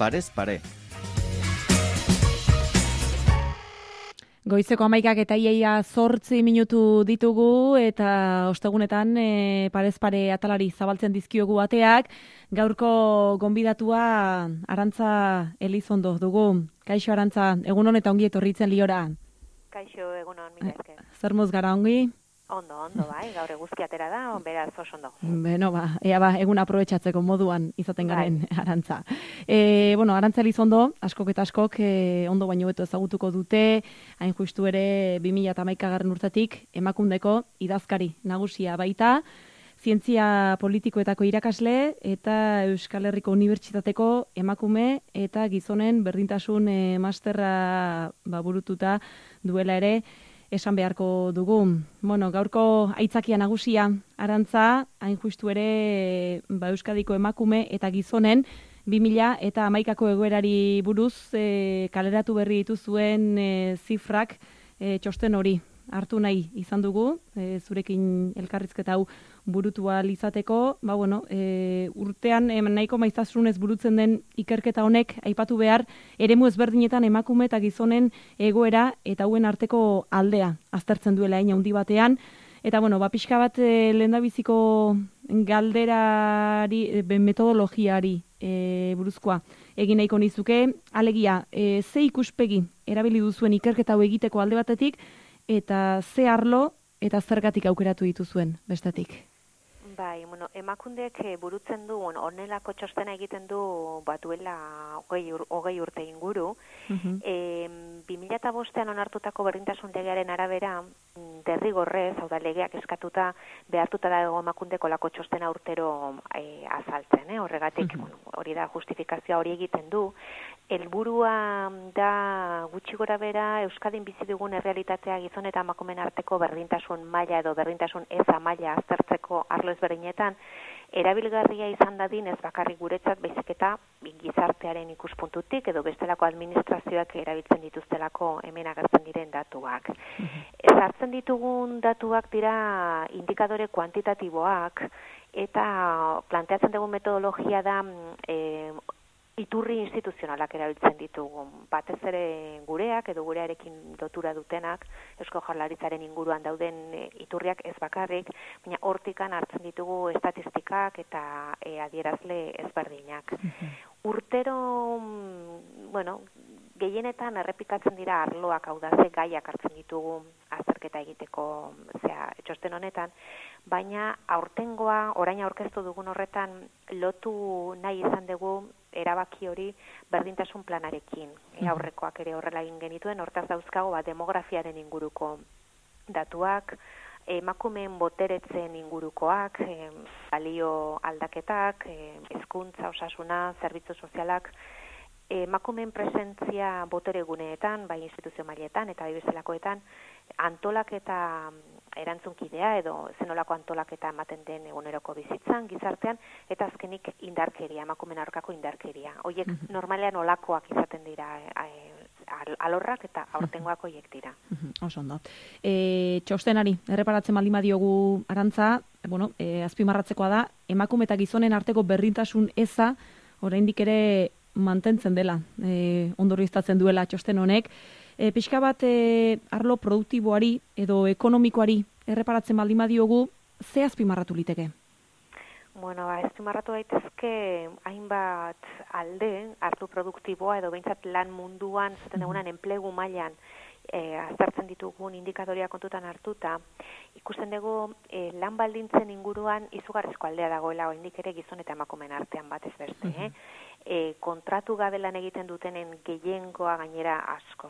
parez pare. Goizeko 11 eta iaia 8 minutu ditugu eta ostegunetan parez pare atalari zabaltzen dizkiogu ateak. Gaurko gonbidatua Arantza Elizondo dugu. Kaixo Arantza, egunon eta ongi etorritzen Liora. Kaixo, egunon, mila esker. Zer moz gara ongi? Ondo, bai, gaur eguzki atera da, beraz oso ondo. Beno, egun aprobetxatzeko moduan izaten garen Arantza. Arantza Elizondo, askok eta askok ondo baino beto ezagutuko dute, hain justu ere 2011 urtetik emakundeko idazkari nagusia baita, zientzia politikoetako irakasle eta Euskal Herriko Unibertsitateko emakume eta gizonen berdintasun masterra burututa duela ere, esan beharko dugu. Gaurko aitzakia nagusia Arantza, hain justu ere Euskadiko emakume eta gizonen 2011ko egoerari buruz kaleratu berri dituzuen zifrak txosten hori hartu nahi izan dugu, zurekin elkarrizketa hau burutu ahal izateko, urtean nahiko maiztasunez burutzen den ikerketa honek aipatu behar eremu ezberdinetan emakume eta gizonen egoera eta hauen arteko aldea aztertzen duela handi batean. Eta pixka bat lehendabiziko galderari, metodologiari buruzkoa egin nahiko nizuke, alegia, ze ikuspegi erabili duzuen ikerketa hau egiteko alde batetik, eta ze arlo eta zergatik aukeratu dituzuen bestetik? Bai, emakundek burutzen du, honelako txostena egiten du duela 20 urte inguru. 2005an onartutako berdintasun legearen arabera, derrigorrez, hau da legeak eskatuta, behartuta dago emakundeko lako txostena urtero azaltzen. Horregatik, hori da justifikazioa hori egiten du. Helburua da gutxi gora bera Euskadin bizi dugun errealitatea gizon eta emakumeen arteko berdintasun maila edo berdintasun eza maila aztertzeko arlo ezberdinetan erabilgarria izan dadin ez bakarrik guretzat baizik eta gizartearen ikuspuntutik edo bestelako administrazioak erabiltzen dituztelako hemen agertzen diren datuak. Ezartzen ditugun datuak dira indikadore kuantitatiboak eta planteatzen dugun metodologia da iturri instituzionalak erabiltzen ditugu. Batez ere gureak edo gurearekin lotura dutenak, Eusko Jaurlaritzaren inguruan dauden iturriak ez bakarrik, baina hortikan hartzen ditugu estatistikak eta adierazle ezberdinak. Urtero, gehienetan errepikatzen dira arloak, hau da ze gaiak hartzen ditugu azterketa egiteko txosten honetan, baina aurtengoa, orain aurkeztu dugun horretan, lotu nahi izan dugu erabaki hori berdintasun planarekin. Aurrekoak ere horrela egin genituen, hortaz dauzkago demografiaren inguruko datuak, emakumeen boteretzen ingurukoak, balio aldaketak, hezkuntza, osasuna, zerbitzu sozialak, emakumeen presentzia botereguneetan, bai instituzio mailetan eta bai bestelakoetan, antolaketa erantzunkidea edo zenolako antolaketa ematen den eguneroko bizitzan, gizartean, eta azkenik indarkeria, emakumeen aurkako indarkeria. Hoiek normalean olakoak izaten dira alorrak eta aurtengoak hoiek dira. Oso ondo. Txostenari, erreparatzen baldin badiogu Arantza, azpimarratzekoa da, emakume eta gizonen arteko berdintasun eza, oraindik ere mantentzen dela, ondorioztatzen duela txosten honek. Pixka bat arlo produktiboari edo ekonomikoari erreparatzen baldin badiogu, ze azpimarratu liteke? Azpimarratu daitezke hainbat alde hartu produktiboa edo behintzat lan munduan zaten dugunan enplegu mailan aztertzen ditugun indikadoria kontutan hartuta, ikusten dugu lan baldintzen inguruan izugarrizko aldea dagoela oraindik ere gizon eta emakumeen artean batez beste. Kontratu gabe lan egiten dutenen gehiengoa gainera asko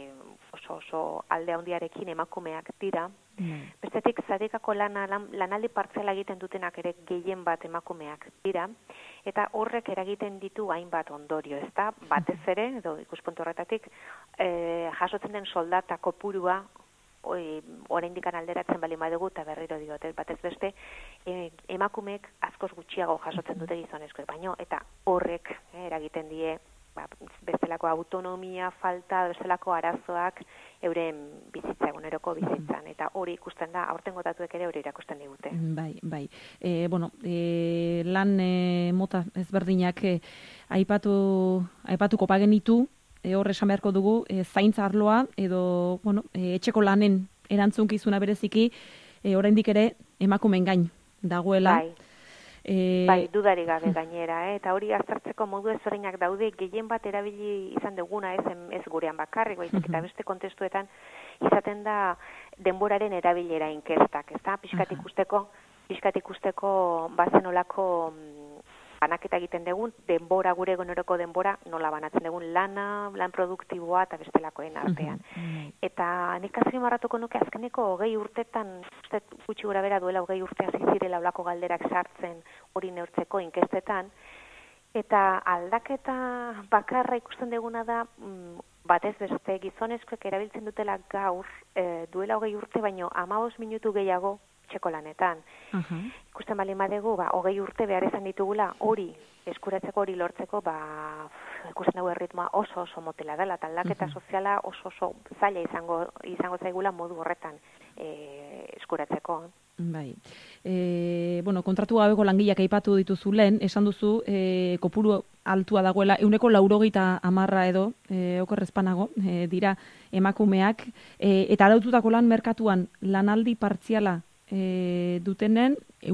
oso alde handiarekin emakumeak dira. Bestetik zadekako lanaldi partziala egiten dutenak ere gehien bat emakumeak dira, eta horrek eragiten ditu hainbat ondorio, ezta? Batez ere, edo ikuspuntu horretatik, jasotzen den soldata kopurua oraindik alderatzen baldin badugu eta berriro diote batez beste emakumeek askoz gutxiago jasotzen dute gizonezkoek baino eta horrek eragiten die bestelako autonomia falta, bestelako arazoak euren bizitza, eguneroko bizitzan, eta hori ikusten da, aurtengo datuek ere hori irakusten digute. Bai. Lan mota ezberdinak aipatuko pagenitu, hor esan beharko dugu, zaintza arloa edo, bueno, etxeko lanen erantzunkizuna bereziki, oraindik ere emakumeen gain dagoela. Bai, dudari gabe gainera, eta hori aztertzeko modu ezberdinak daude, gehien bat erabili izan duguna, ez gurean bakarrik, baizik eta beste kontestuetan izaten da denboraren erabilera inkestak, ezta? Pixkat ikusteko bazenolako banaketa egiten dugun, denbora, gure eguneroko denbora, nola banatzen dugun lan produktiboa eta bestelakoen artean. Eta nik azpimarratuko nuke azkeneko 20 urtetan, uste gutxi gora bera duela 20 urte hasi zirela olako galderak sartzen hori neurtzeko inkestetan, eta aldaketa bakarra ikusten duguna da, batez beste gizonezkoek erabiltzen dutela gaur, duela 20 urte baino 15 minutu gehiago txeko lanetan. Ikusten bali madegu, 20 urte behar izan ditugula hori eskuratzeko, hori lortzeko, ikusten dugu erritmoa oso motela dela, eta aldaketa soziala oso zaila izango zaigula modu horretan eskuratzeko. Bai. Bueno, kontratu gabeko langileak aipatu dituzu lehen, esan duzu, kopuru altua dagoela, 90% edo, okerrezpanago, dira emakumeak, eta araututako lan merkatuan lanaldi partziala dutenen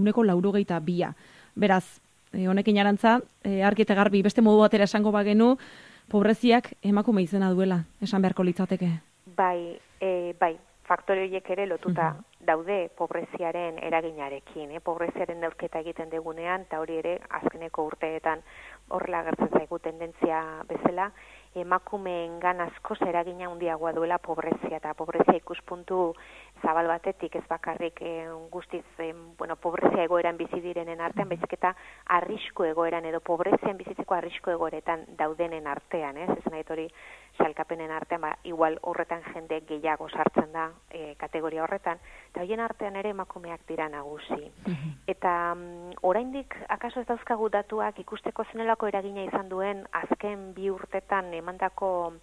92%. Beraz, honekin arantza, argi eta garbi beste modu batera esango bagenu, pobreziak emakume izena duela, esan beharko litzateke. Bai, faktore horiek ere lotuta daude pobreziaren eraginarekin, pobreziaren neurketa egiten degunean, eta hori ere azkeneko urteetan horrela agertzen zaigu tendentzia bezala, emakumeengan askoz eragina handiagoa duela pobrezia, eta pobrezia ikuspuntu zabal batetik ez bakarrik guztiz pobrezia egoeran bizi direnen artean, baizik eta arrisku egoeran edo pobrezian bizitzeko arrisku egoeretan daudenen artean, ez nahi hori salkapenen artean, igual horretan jende gehiago sartzen da kategoria horretan, eta horien artean ere emakumeak dira nagusi. Eta oraindik akaso ez dauzkagu datuak ikusteko zenelako eragina izan duen azken 2 urtetan emandako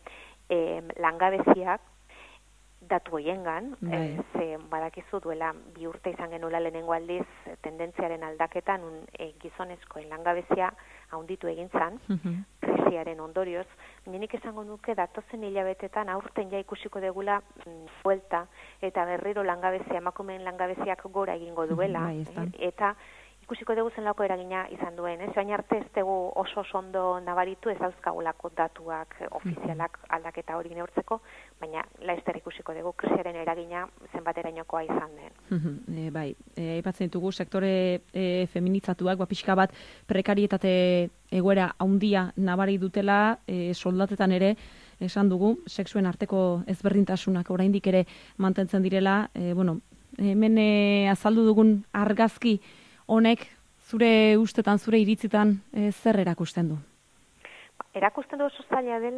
langabeziak datu hoiengan, ze badakizu duela 2 urte izan genuela lehenengo aldiz tendentziaren aldaketan gizonezkoen langabezia handitu egin zan, krisiaren ondorioz, nik esango nuke datozen hilabetetan aurten ja ikusiko degula buelta, eta berriro langabezia, emakumeen langabeziak gora egingo duela, eta ikusiko dugu zenlako eragina izan duen, baina arte ez dugu oso ondo nabaritu, ez dauzkagulako datuak ofizialak aldaketa hori neurtzeko, baina laster ikusiko dugu krisiaren eragina zenbaterainokoa izan den. Bai, aipatzen ditugu sektore feminizatuak, pixka bat prekarietate egoera handia nabari dutela, soldatetan ere esan dugu, sexuen arteko ezberdintasunak oraindik ere mantentzen direla, hemen azaldu dugun argazki honek zure ustetan, zure iritzitan zer erakusten du? Erakusten du oso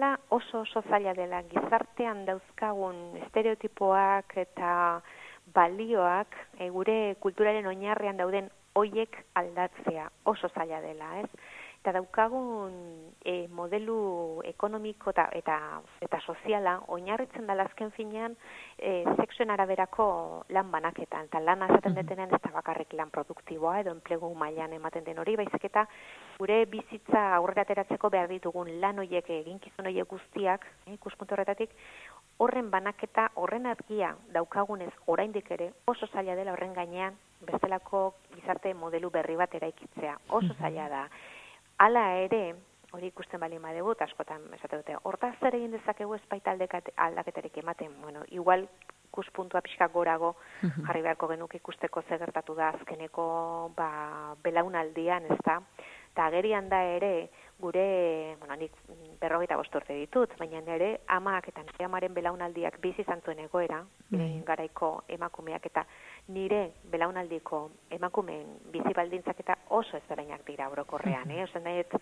zaila dela gizartean dauzkagun estereotipoak eta balioak gure kulturaren oinarrian dauden hoiek aldatzea oso zaila dela, ez? Eta daukagun modelu ekonomiko eta soziala oinarritzen dela azken finean sexuen araberako lan banaketan. Eta lan azaten detenean ez da bakarrik lan produktiboa edo enplegu mailan ematen den hori, baizik eta gure bizitza aurrera ateratzeko behar ditugun lan hoiek eginkizun hoiek guztiak, ikuspuntu horretatik, horren banaketa, horren argia daukagunez oraindik ere oso zaila dela horren gainean bestelako gizarte modelu berri bat eraikitzea. Oso zaila da. Hala ere, hori ikusten bali madegu, askotan esate dute, hortaz zer egin dezakegu ez baita aldaketarik ematen. Igual ikuspuntua pixka gorago jarri beharko genuke ikusteko zer gertatu da azkeneko belaunaldian, ezta? Eta agerian da ere, gure, nik 45 urte ditut, baina ere amak eta nire amaren belaunaldiak bizi izan zuen egoera, garaiko emakumeak eta nire belaunaldiko emakumeen bizi baldintzak eta oso ezberdinak dira orokorrean, Ozen daiet,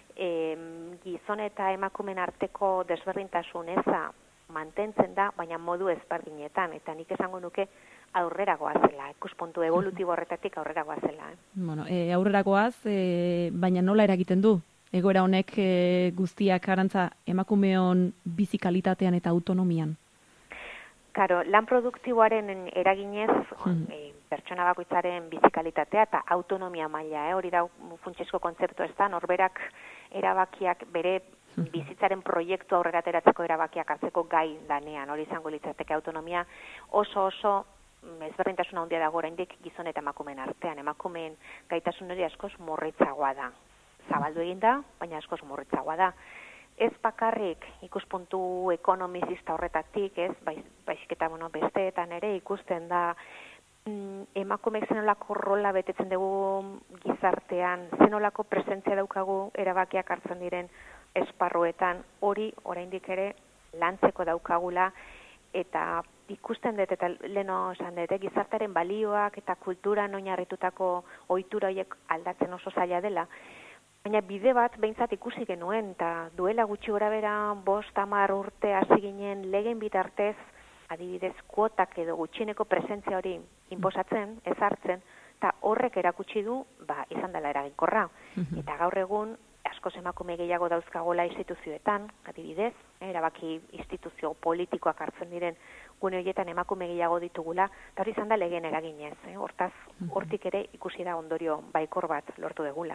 gizon eta emakumeen arteko desberdintasun eza mantentzen da, baina modu ezberdinetan, eta nik esango nuke aurrera goazela, ikuspuntu evolutibo horretatik aurrera goazela. Aurrera goaz, baina nola eragiten du? Egoera honek guztiak arantza emakumeon bizi kalitatean eta autonomian? Karo, lan produktiboaren eraginez, pertsona bakoitzaren bizikalitatea eta autonomia maila, hori da funtsezko kontzeptu ez da, norberak erabakiak bere bizitzaren proiektu aurrera ateratzeko erabakiak hartzeko gai lanean, hori izango litzateke autonomia oso ezberdintasuna handia dago oraindik gizon eta emakumeen artean. Emakumeen gaitasun hori askoz murritzagoa da. Zabaldu egin da, baina askoz murritzagoa da. Ez bakarrik ikuspuntu ekonomizista horretatik, ez, baizik eta besteetan ere ikusten da emakumeek zenolako rola betetzen dugu gizartean, zenolako presentzia daukagu erabakiak hartzen diren esparruetan, hori oraindik ere lantzeko daukagula, eta ikusten dut, eta leno esan dut, gizartearen balioak eta kulturan oinarritutako ohitura horiek aldatzen oso zaila dela. Baina bide bat behintzat ikusi genuen, eta duela gutxi gorabehera 5-10 urte hasi ginen legeen bitartez, adibidez kuotak edo gutxieneko presentzia hori inposatzen, ezartzen, eta horrek erakutsi du, izan dela eraginkorra. Eta gaur egun, askoz emakume gehiago dauzkagola instituzioetan, adibidez, erabaki instituzio politikoak hartzen diren gune horietan emakume gehiago ditugula, eta hori izan da legeen eraginez. Hortaz, hortik ere ikusi da ondorio baikor bat lortu degula.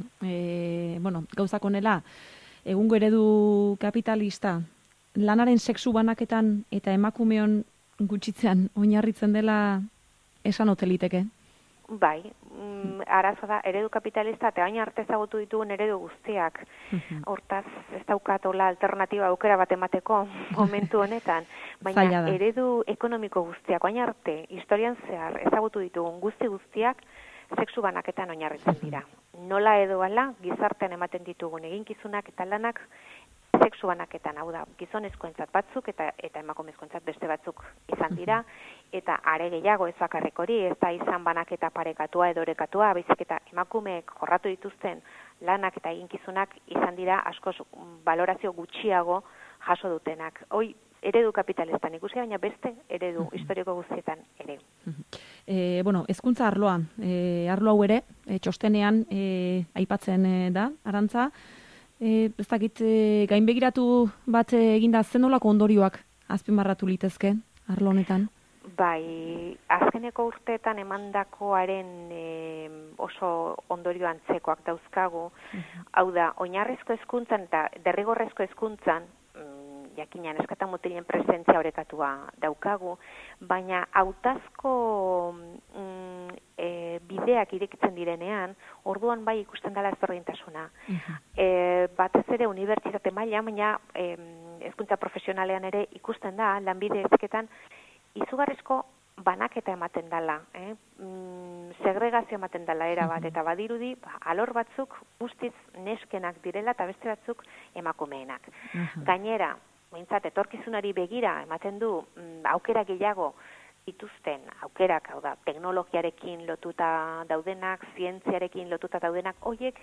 Gauzak honela, egungo eredu kapitalista, lanaren sexu banaketan eta emakumeon gutxitzean oinarritzen dela esan oteliteke? Bai, arazo da, eredu kapitalista eta baina arte ezagutu ditugun eredu guztiak. Hortaz, ez daukatola alternatiba aukera bat emateko momentu honetan. Baina eredu ekonomiko guztiak, baina arte, historian zehar ezagutu ditugun guztiak, sexu banaketan oinarritzen dira. Nola edo ala, gizartean ematen ditugun eginkizunak eta lanak sexu banaketan, hau da, gizonezkoentzat batzuk eta emakumezkoentzat beste batzuk izan dira, eta are gehiago ez bakarrik hori, ez da izan banaketa parekatua edo orekatua, baizik eta emakumeek jorratu dituzten lanak eta eginkizunak izan dira askoz balorazio gutxiago jaso dutenak. Hoi, eredu kapitalistan ikusi, baina beste eredu historiko guztietan ere. Hezkuntza arloa, arlo hau ere, txostenean aipatzen da, Arantza, ez dakit, gainbegiratu bat eginda zenolako ondorioak azpimarratu litezke arlo honetan? Bai, azkeneko urteetan emandakoaren oso ondorio antzekoak dauzkagu. Hau da, oinarrizko hezkuntzan eta derrigorrezko hezkuntzan, jakinan eskata mutilen presentzia orekatua daukagu, baina hautazko bideak irekitzen direnean, orduan bai ikusten dela ezberdintasuna. Batez ere unibertsitate mailan, baina hezkuntza profesionalean ere ikusten da, lanbide heziketan, izugarrizko banaketa ematen dela, segregazio ematen dela erabat, eta badirudi, alor batzuk guztiz neskenak direla eta beste batzuk emakumeenak. Gainera, behintzat, etorkizunari begira ematen du aukera gehiago dituzten aukerak, hau da, teknologiarekin lotuta daudenak, zientziarekin lotuta daudenak, horiek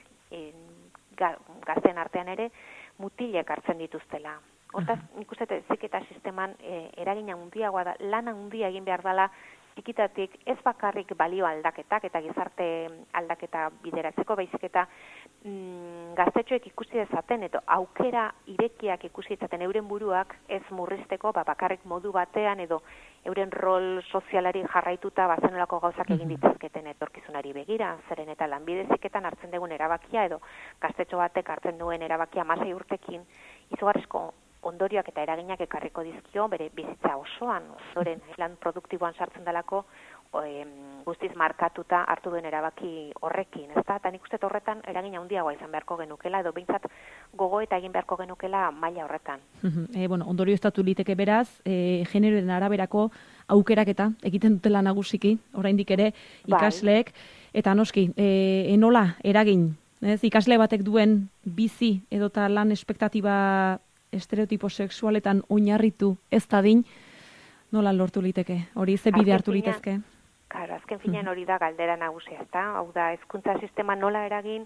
gazten artean ere mutilek hartzen dituztela. Hortaz, nik uste heziketa sisteman eragina handiagoa da, lana handia egin behar dela txikitatik ez bakarrik balio aldaketak eta gizarte aldaketa bideratzeko, baizik eta gaztetxoek ikusi dezaten, eta aukera irekiak ikusi dezaten euren buruak ez murrizteko, bakarrik modu batean edo euren rol sozialari jarraituta bazenolako gauzak egin ditzazketen etorkizunari begira, zeren eta lanbide heziketan hartzen dugun erabakia edo gaztetxo batek hartzen duen erabakia 16 urtekin izugarrizko ondorioak eta eraginak ekarriko dizkio bere bizitza osoan, ondoren lan produktiboan sartzen delako guztiz markatuta hartu duen erabaki horrekin, ezta? Eta nik uste horretan eragina handiagoa izan beharko genukela, edo behintzat gogo eta egin beharko genukela maila horretan. Ondorio estatu liteke beraz, generoen araberako aukeraketa egiten dutela nagusiki, oraindik ere ikasleek, eta noski, enola eragin, ikasle batek duen bizi edota lan espektatiba estereotipo sexualetan oinarritu ez dadin, nola lortu liteke? Hori ze bide hartu litezke? Claro, azken finean hori da galdera nagusia, ezta? Hau da, hezkuntza sistema nola eragin,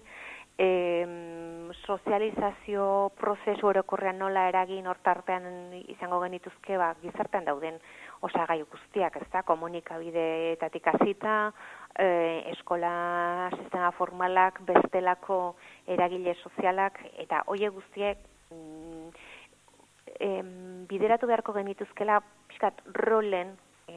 sozializazio prozesu orokorrean nola eragin hortartean izango genituzke, gizartean dauden osagai guztiak, ezta? Komunikabideetatik hasita, eskola sistema formalak, bestelako eragile sozialak, eta horiek guztiek bideratu beharko genituzkela pixkat rolen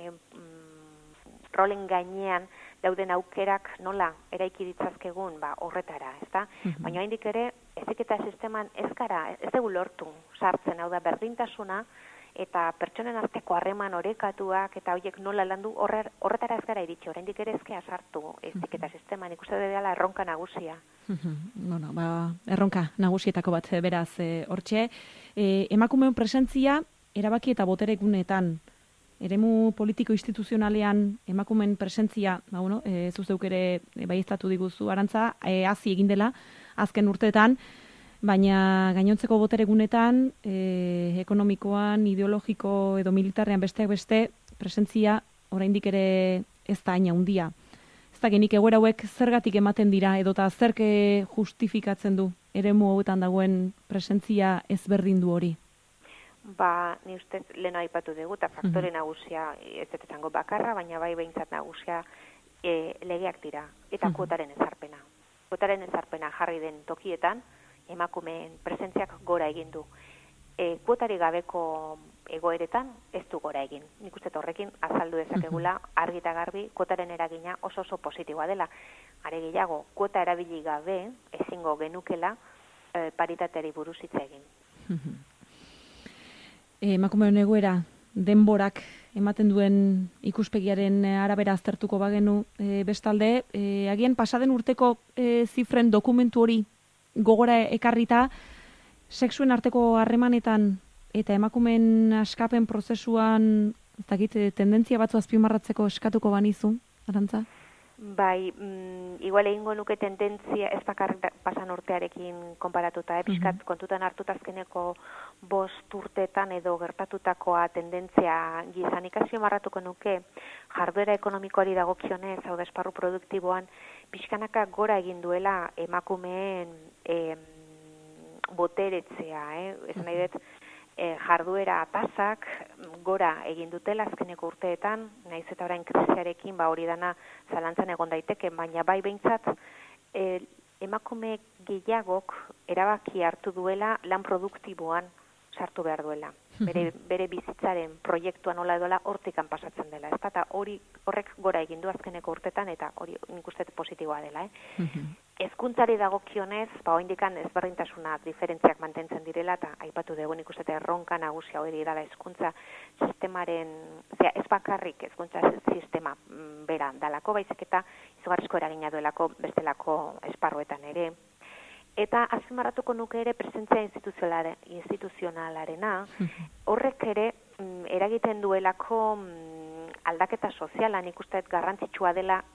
gainean dauden aukerak nola eraiki ditzazkegun horretara, ezta? Baina oraindik ere heziketa sisteman ez dugu lortu sartzen, hau da berdintasuna eta pertsonen arteko harreman orekatuak eta horiek nola landu horretara ez gara iritsi, oraindik ere ezkea sartu heziketa sisteman, ikuste dela erronka nagusia. Bueno, erronka nagusietako bat beraz hortxe. Emakumeon presentzia erabaki eta botere guneetan, eremu politiko instituzionalean emakumen presentzia, zuzeuk ere baieztatu diguzu Arantza, hazi egin dela azken urteetan, baina gainontzeko botere gunetan, ekonomikoan, ideologiko edo militarrean besteak beste, presentzia oraindik ere ez da haina handia. Ez da genik egoera hauek zergatik ematen dira, edota zerke justifikatzen du eremu hauetan dagoen presentzia ezberdindu hori? Ni ustez lehen aipatu dugu, eta faktore nagusia ez dut esango bakarra, baina bai behintzat nagusia legeak dira, eta kuotaren ezarpena. Kuotaren ezarpena jarri den tokietan, emakumeen presentziak gora egin du. Kuotari gabeko egoeretan ez du gora egin. Nik uste horrekin azaldu dezakegula argi eta garbi kuotaren eragina oso positiboa dela. Are gehiago, kuota erabili gabe ezingo genukela paritateari buruz hitz egin. Emakumeon egoera, denborak ematen duen ikuspegiaren arabera aztertuko bagenu bestalde, agian pasaden urteko zifren dokumentu hori gogora ekarrita, sexuen arteko harremanetan eta emakumeen askapen prozesuan, ez dakit, tendentzia batzu azpimarratzeko eskatuko banizu, Arantza? Bai, igual egingo nuke tendentzia ez bakarrik pasan urtearekin konparatuta, pixkat kontutan hartuta azkeneko 5 urteetan edo gertatutakoa tendentzia gizan ikasio marratuko nuke jarduera ekonomikoari dagokionez, hau da esparru produktiboan, pixkanaka gora egin duela emakumeen boteretzea, esan nahi dut, jarduera tasak gora egin dutela azkeneko urteetan, naiz eta orain krisiarekin hori dana zalantzan egon daiteke, baina bai behintzat emakume gehiagok erabaki hartu duela lan produktiboan sartu behar duela. Bere bizitzaren proiektuan nola edola hortikan pasatzen dela. Eta horrek gora egin du azkeneko urtetan eta hori nik uste positiboa dela. Hezkuntzari dagokionez, oraindikan ezberdintasuna diferentziak mantentzen direla eta aipatu dugu nik uste erronka nagusia hori dela hezkuntza sistemaren, ez bakarrik hezkuntza sistema bera dalako, baizik eta izugarrizko eragina duelako bestelako esparruetan ere. Eta azpimarratuko nuke ere presentzia instituzionalarena, horrek ere eragiten duelako aldaketa sozialan ikusteet garrantzitsua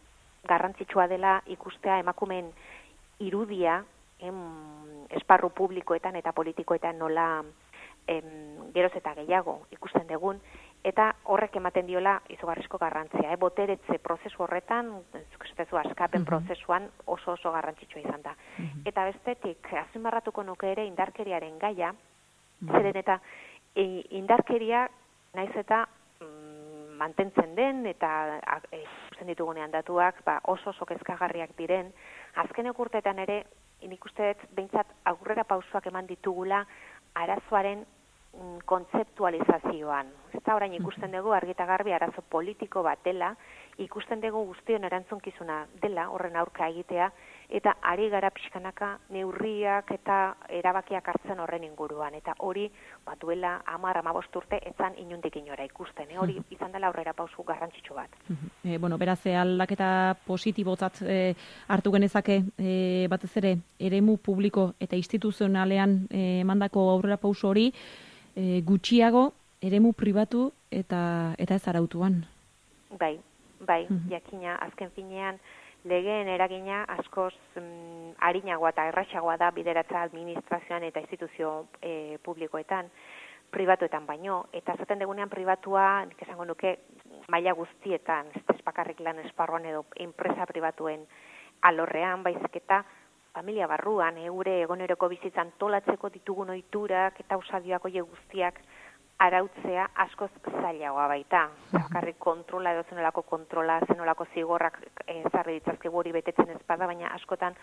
dela ikustea emakumeen irudia esparru publikoetan eta politikoetan nola geroz eta gehiago ikusten dugun, eta horrek ematen diola izugarrizko garrantzia. Boteretze prozesu horretan, askapen prozesuan oso garrantzitsua izan da. Eta bestetik, azpimarratuko nuke ere indarkeriaren gaia, zeren eta indarkeria naiz eta mantentzen den, eta ikusten ditugunean datuak oso kezkagarriak diren, azkeneko urteetan ere, nik uste dut behintzat aurrera pausoak eman ditugula arazoaren kontzeptualizazioan. Ez da orain ikusten dugu argi eta garbi arazo politiko bat dela, ikusten dugu guztion erantzunkizuna dela horren aurka egitea, eta ari gara pixkanaka neurriak eta erabakiak hartzen horren inguruan. Eta hori duela 10-15 urte etzan inundik inora ikusten. Hori izan dela aurrera pausu garrantzitsu bat. Beraz, aldaketa positibotzat hartu genezake batez ere eremu publiko eta instituzionalean emandako aurrera pausu hori gutxiago eremu pribatu eta ez arautuan. Bai, jakina azken finean legeen eragina askoz arinagoa eta errazagoa da bideratza administrazioan eta instituzio publikoetan, pribatuetan baino, eta zaten degunean pribatua, nik esango nuke, maila guztietan, ez bakarrik lan esparruan edo enpresa pribatuen alorrean, baizik eta familia barruan, eure egoneroko bizitzan tolatzeko ditugun ohiturak eta usadioak hoe guztiak arautzea askoz zailagoa baita. Bakarrik kontrola edo zenolako kontrola, zenolako zigorrak ezarri ditzazkegu hori betetzen ez bada, baina askotan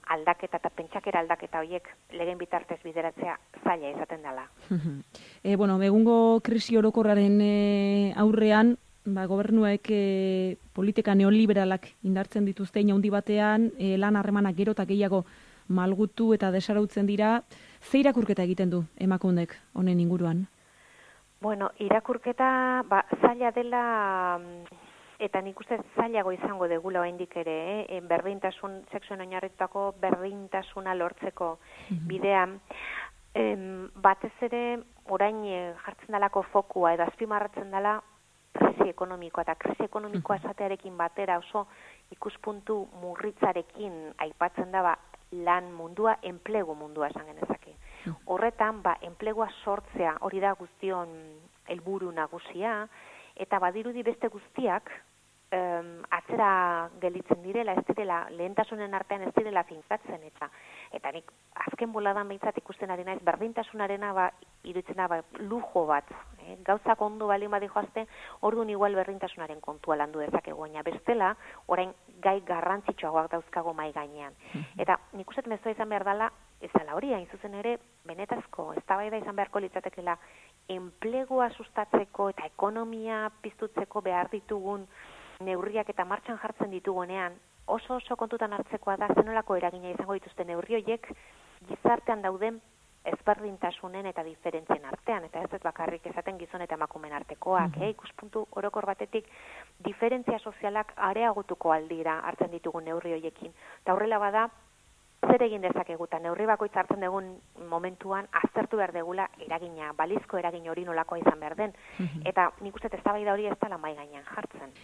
aldaketa eta pentsakera aldaketa horiek legen bitartez bideratzea zaila izaten dela. Bueno, egungo krisi orokorraren aurrean, gobernuek politika neoliberalak indartzen dituzte handi batean, lan harremanak gero eta gehiago malgutu eta desarautzen dira. Ze irakurketa egiten du emakundek honen inguruan? Bueno, irakurketa zaila dela, eta nik uste zailago izango degula oraindik ere, berdintasun, sexuen oinarritutako berdintasuna lortzeko bidean, batez ere orain jartzen dalako fokua edo azpimarratzen dela krisi ekonomikoa, eta krisi ekonomikoa esatearekin batera oso ikuspuntu murritzarekin aipatzen da lan mundua, enplegu mundua esan genezake. Horretan, enplegua sortzea hori da guztion helburu nagusia, eta badirudi beste guztiak atzera gelditzen direla, ez direla, lehentasunen artean ez direla finkatzen, eta nik azken boladan behintzat ikusten ari naiz, berdintasunarena iruditzen da lujo bat, gauzak ondo bali joazte, orduan igual berdintasunaren kontua landu dezakegu, baina bestela, orain gai garrantzitsuagoak dauzkago mai gainean. Eta nik uste mezua izan behar dela, ez dela hori, hain zuzen ere, benetazko, eztabaida izan beharko litzatekela, enplegua sustatzeko eta ekonomia piztutzeko behar ditugun neurriak eta martxan jartzen ditugunean, oso kontutan hartzekoa da, zenolako eragina izango dituzte neurri horiek gizartean dauden ezberdintasunen eta diferentzien artean, eta ez bakarrik esaten gizon eta emakumeen artekoak, ikuspuntu orokor batetik diferentzia sozialak areagotuko aldira hartzen ditugun neurri horiekin. Eta horrela bada, zer egin dezakegu eta neurri bakoitza hartzen dugun momentuan aztertu behar degula eragina, balizko eragin hori nolakoa izan behar den. Eta nik uste eztabaida hori ez dela mahai gainean jartzen.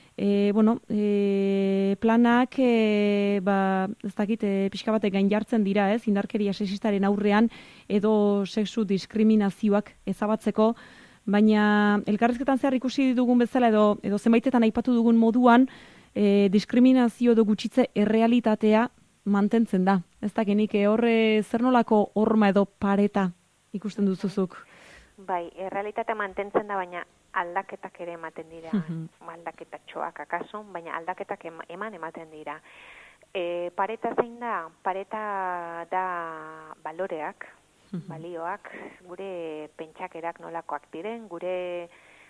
Planak, ez dakit, pixka batek gain jartzen dira, indarkeria sexistaren aurrean edo sexu diskriminazioak ezabatzeko, baina elkarrizketan zehar ikusi dugun bezala edo zenbaitetan aipatu dugun moduan, diskriminazio edo gutxitze errealitatea mantentzen da. Ez dakinik horre zer nolako horma edo pareta ikusten duzuzuk? Bai, errealitatea mantentzen da, baina aldaketak ere ematen dira. Aldaketatxoak akaso, baina aldaketak ematen dira. Pareta zein da? Pareta da baloreak, balioak, gure pentsakerak nolakoak diren, gure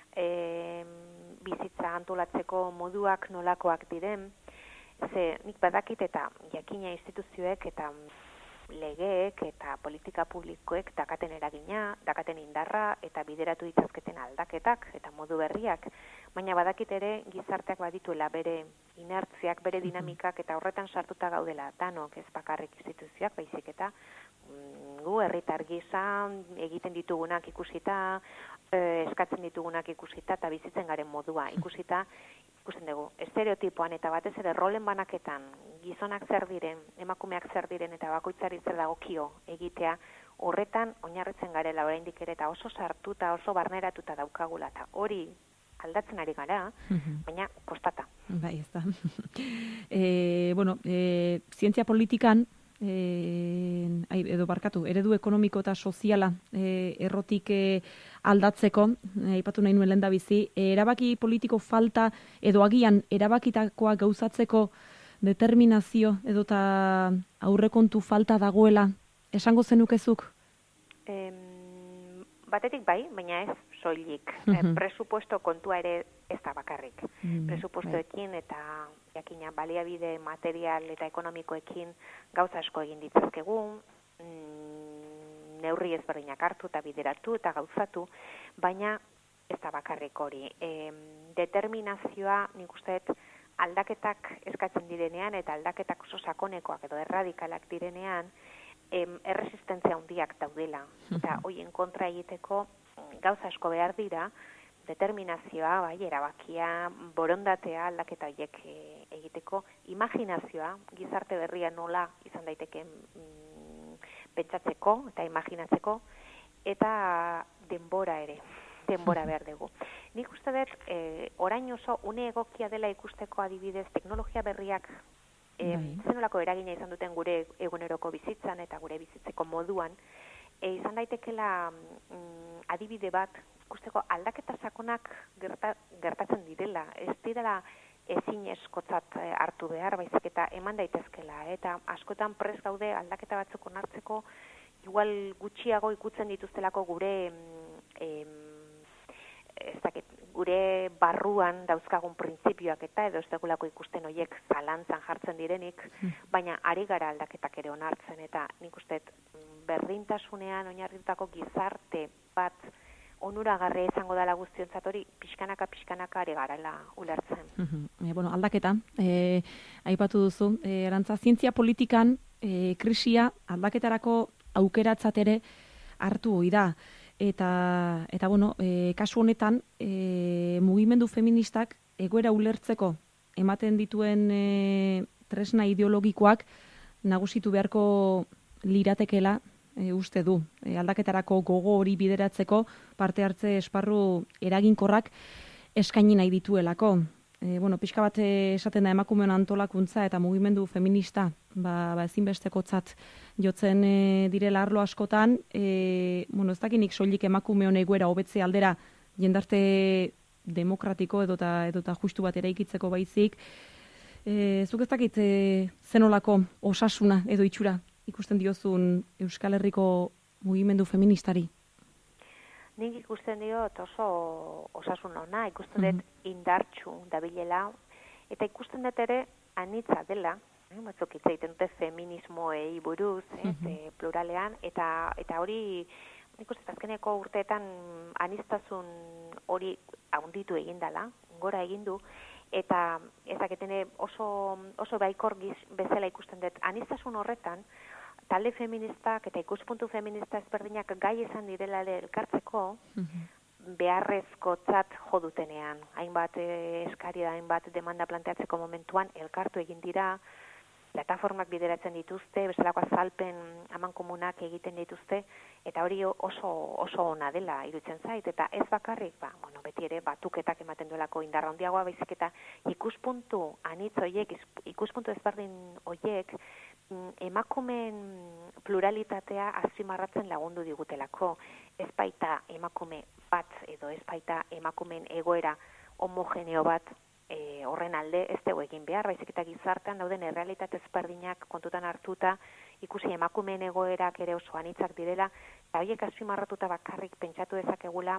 bizitza antolatzeko moduak nolakoak diren. Nik badakit eta jakina instituzioek eta legeek eta politika publikoek dakaten eragina, dakaten indarra eta bideratu ditzazketen aldaketak eta modu berriak, baina badakit ere gizarteak badituela bere inertziak, bere dinamikak eta horretan sartuta gaudela danok, ez bakarrik instituzioak, baizik eta gu herritar gisa egiten ditugunak ikusita, eskatzen ditugunak ikusita eta bizitzen garen modua ikusita, ikusten dugu, estereotipoan eta batez ere rolen banaketan gizonak zer diren, emakumeak zer diren eta bakoitzari zer dagokio egitea, horretan oinarritzen garela oraindik ere eta oso sartuta, oso barneratuta daukagula eta hori aldatzen ari gara, baina kostata. Bai, ez da. Zientzia politikan eredu ekonomiko eta soziala errotik aldatzeko, aipatu nahi nuen lehendabizi, erabaki politiko falta edo agian erabakitakoa gauzatzeko determinazio edota aurrekontu falta dagoela, esango zenukezuk? Batetik bai, baina ez soilik. Presupuesto kontua ere ez da bakarrik. Presupuestoekin eta jakina baliabide material eta ekonomikoekin gauza asko egin ditzazkegu, neurri ezberdinak hartu eta bideratu eta gauzatu, baina ez da bakarrik hori. Determinazioa nik usteet aldaketak eskatzen direnean eta aldaketak oso sakonekoak edo erradikalak direnean, erresistentzia handiak daudela. Eta hoien kontra egiteko gauza asko behar dira, determinazioa, bai, erabakia, borondatea aldaketa horiek egiteko, imaginazioa, gizarte berria nola izan daiteke pentsatzeko eta imaginatzeko, eta denbora ere, denbora behar dugu. Nik uste dut, orain oso une egokia dela ikusteko adibidez teknologia berriak zenolako eragina izan duten gure eguneroko bizitzan eta gure bizitzeko moduan, izan daitekela adibide bat ikusteko aldaketa sakonak gertatzen direla. Ez direla ezinezkotzat hartu behar, baizik eta eman daitezkela, eta askotan prest gaude aldaketa batzuk onartzeko, igual gutxiago ikutzen dituztelako gure gure barruan dauzkagun printzipioak eta edo ez dugulako ikusten horiek zalantzan jartzen direnik, baina ari gara aldaketak ere onartzen, eta nik uste berdintasunean oinarritutako gizarte bat onuragarria izango dela guztiontzat hori pixkanaka ari garela ulertzen. Bueno, aldaketa, aipatu duzu, Arantza, zientzia politikan krisia aldaketarako aukeratzat ere hartu ohi da. Eta bueno, kasu honetan, mugimendu feministak egoera ulertzeko ematen dituen tresna ideologikoak nagusitu beharko liratekela uste du. Aldaketarako gogo hori bideratzeko parte hartze esparru eraginkorrak eskaini nahi dituelako. Bueno, pixka bat esaten da emakumeon antolakuntza eta mugimendu feminista ezinbestekotzat jotzen direla arlo askotan, bueno, ez dakinik soilik emakumeon egoera hobetze aldera jendarte demokratiko edota justu bat eraikitzeko baizik. Zuk ez dakit zenolako osasuna edo itxura ikusten diozun Euskal Herriko mugimendu feministari? Nik ikusten diot oso osasun ona, ikusten dut indartsu dabilela, eta ikusten dut ere anitza dela, batzuk hitz egiten dute feminismoei buruz, pluralean, eta hori nik uste azkeneko urteetan aniztasun hori handitu egin dela, gora egin du, eta ezaketene oso baikor bezala ikusten dut aniztasun horretan, talde feministak eta ikuspuntu feminista ezberdinak gai izan direla elkartzeko beharrezkotzat jo dutenean. Hainbat eskari da, hainbat demanda planteatzeko momentuan elkartu egin dira, plataformak bideratzen dituzte, bezalako azalpen amankomunak egiten dituzte, eta hori oso ona dela iruditzen zait, eta ez bakarrik, beti ere batuketak ematen duelako indarra handiagoa, baizik eta ikuspuntu anitz horiek, ikuspuntu ezberdin horiek, emakumeen pluralitatea azpimarratzen lagundu digutelako. Ez baita emakume bat edo ez baita emakumeen egoera homogeneo bat horren alde ez dugu egin behar, baizik eta gizartean dauden errealitate ezberdinak kontutan hartuta, ikusi emakumeen egoerak ere oso anitzak direla, eta horiek azpimarratuta bakarrik pentsatu dezakegula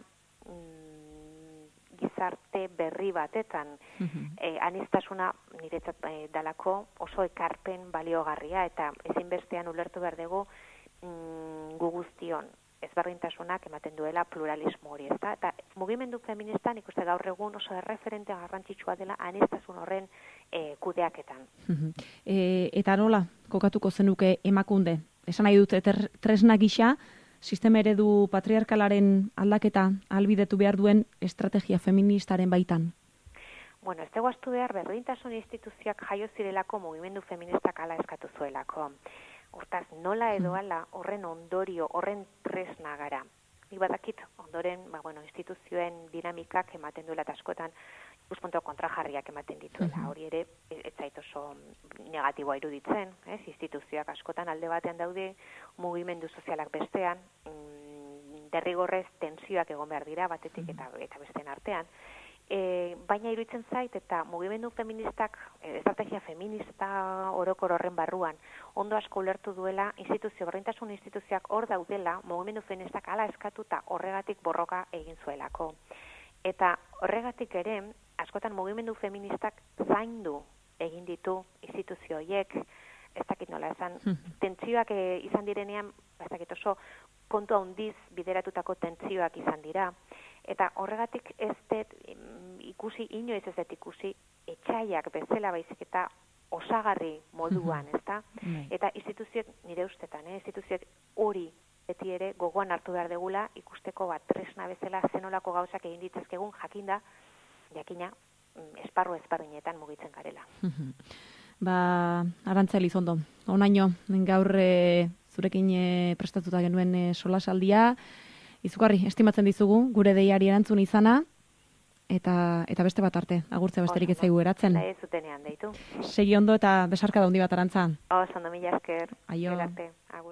gizarte berri batetan. Aniztasuna niretzat dalako oso ekarpen baliogarria, eta ezinbestean ulertu behar dugu gu guztion ezberdintasunak ematen duela pluralismo hori, ezta? Eta mugimendu feministan ikuste gaur egun oso erreferente garrantzitsua dela aniztasun horren kudeaketan. Eta nola kokatuko zenuke emakunde? Esan nahi dut, tresna gisa, sistema eredu patriarkalaren aldaketa ahalbidetu behar duen estrategia feministaren baitan? Bueno, ez dugu astu behar berdintasun instituzioak jaio zirelako mugimendu feministak hala eskatu zuelako. Hortaz, nola edo ala horren ondorio, horren tresna gara. Nik badakit ondoren, instituzioen dinamikak ematen duela eta askotan ikuspuntu kontrajarriak ematen dituela. Hori ere, ez zait oso negatiboa iruditzen, instituzioak askotan alde batean daude, mugimendu sozialak bestean, derrigorrez tentsioak egon behar dira batetik eta besteen artean. Baina iruditzen zait eta mugimendu feministak, estrategia feminista orokor horren barruan, ondo asko ulertu duela, berdintasun instituzioak hor daudela, mugimendu feministak hala eskatuta horregatik borroka egin zuelako. Eta horregatik ere, askotan mugimendu feministak zaindu egin ditu instituzio horiek, ez dakit nola esan, tentsioak izan direnean, ez dakit oso kontu handiz bideratutako tentsioak izan dira, eta horregatik ez dut ikusi, inoiz ez dut ikusi, etxaiak bezala baizik eta osagarri moduan, ezta? Eta instituzioek, nire ustetan, instituzioek hori beti ere gogoan hartu behar degula, ikusteko tresna bezala zenolako gauzak egin ditzezkegun jakina, esparru ezberdinetan mugitzen garela. Arantza Elizondo, onaino, gaur zurekin prestatuta genuen solasaldia, izugarri, estimatzen dizugu, gure deiari erantzun izana, eta beste bat arte, agurtze besterik ez zaigu eratzen. Nahi zutenean, deitu. Segi ondo eta besarka da handi bat, Arantza. Ondo, mila esker. Aio. Agur.